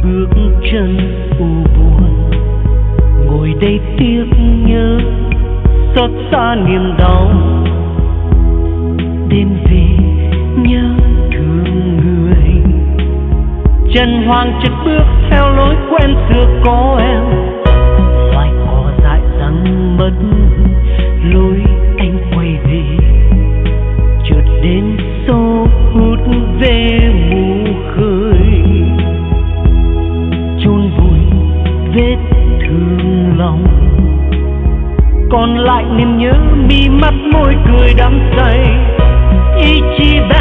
bước chân u buồn, ngồi đây tiếc nhớ xót xa niềm đau, đêm về nhớ thương người. Trần Hoàng chợt bước theo lối quen xưa có em, loài cỏ dại răng mất lối anh quay về, chợt đến sâu hút về mù khơi, chôn vùi vết thương lòng, còn lại niềm nhớ mi mắt môi cười đắm say ý chí bé